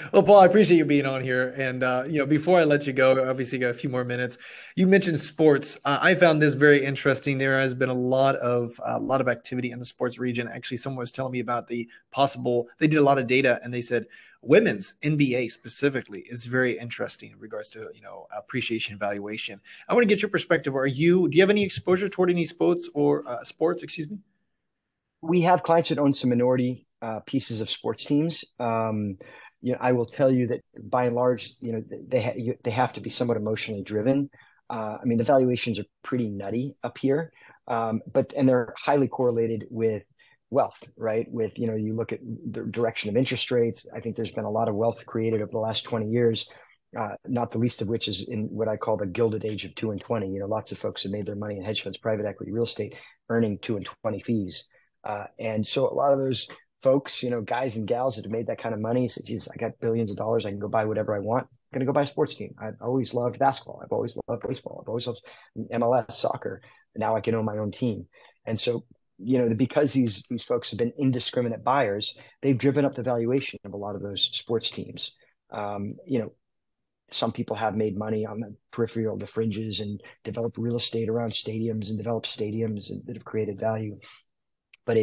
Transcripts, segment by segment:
Well, Paul, I appreciate you being on here. And before I let you go, obviously you got a few more minutes. You mentioned sports. I found this very interesting. There has been a lot of activity in the sports region. Actually, someone was telling me about the possible. They did a lot of data, and they said women's NBA specifically is very interesting in regards to appreciation valuation. I want to get your perspective. Do you have any exposure toward any sports or sports? Excuse me. We have clients that own some minority pieces of sports teams. I will tell you that by and large, they have to be somewhat emotionally driven. I mean, the valuations are pretty nutty up here, and they're highly correlated with wealth, right? With you look at the direction of interest rates. I think there's been a lot of wealth created over the last 20 years. Not the least of which is in what I call the gilded age of 2 and 20. Lots of folks have made their money in hedge funds, private equity, real estate, earning 2 and 20 fees. And so a lot of those folks, guys and gals that have made that kind of money said, geez, I got billions of dollars. I can go buy whatever I want. I'm going to go buy a sports team. I've always loved basketball. I've always loved baseball. I've always loved MLS, soccer. Now I can own my own team. And so, because these folks have been indiscriminate buyers, they've driven up the valuation of a lot of those sports teams. Um, you know, some people have made money on the peripheral, the fringes, and developed real estate around stadiums and developed stadiums that have created value. But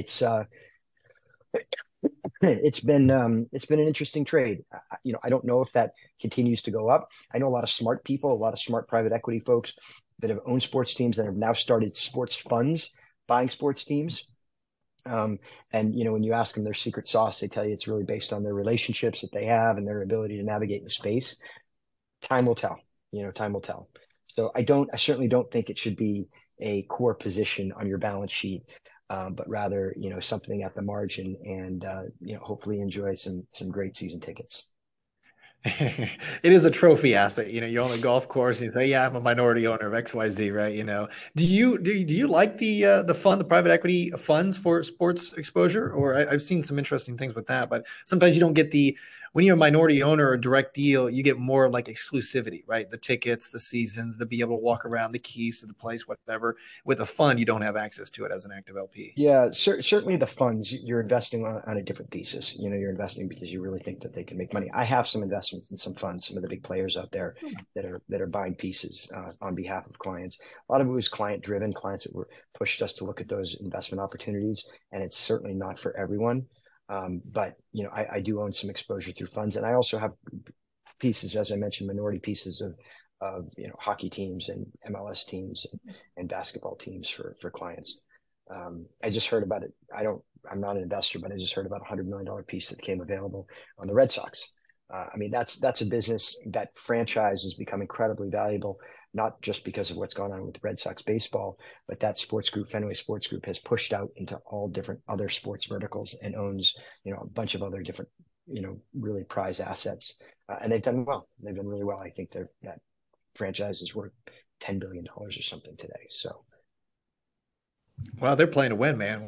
it's been an interesting trade. I don't know if that continues to go up. I know a lot of smart people, a lot of smart private equity folks that have owned sports teams that have now started sports funds buying sports teams. And when you ask them their secret sauce, they tell you it's really based on their relationships that they have and their ability to navigate the space. Time will tell. Time will tell. So I certainly don't think it should be a core position on your balance sheet, but rather, something at the margin and, hopefully enjoy some great season tickets. It is a trophy asset. You're on the golf course and you say, "Yeah, I'm a minority owner of XYZ," right? Do you like the private equity funds for sports exposure? Or I've seen some interesting things with that, but sometimes you don't get the when you're a minority owner or a direct deal, you get more like exclusivity, right? The tickets, the seasons, the be able to walk around, the keys to the place, whatever. With a fund, you don't have access to it as an active LP. Yeah, certainly the funds you're investing on a different thesis. You're investing because you really think that they can make money. I have some investments in some funds, some of the big players out there that are buying pieces on behalf of clients. A lot of it was client driven, clients that were pushed us to look at those investment opportunities, and it's certainly not for everyone. But I do own some exposure through funds, and I also have pieces, as I mentioned, minority pieces of hockey teams and MLS teams and basketball teams for clients. I just heard about it. I'm not an investor, but I just heard about $100 million piece that came available on the Red Sox. I mean, that's a business. That franchise has become incredibly valuable, not just because of what's gone on with Red Sox baseball, but that sports group, Fenway Sports Group, has pushed out into all different other sports verticals and owns, a bunch of other different, really prized assets. And they've done well. They've done really well. I think that franchise is worth $10 billion or something today. So Wow, they're playing to win, man.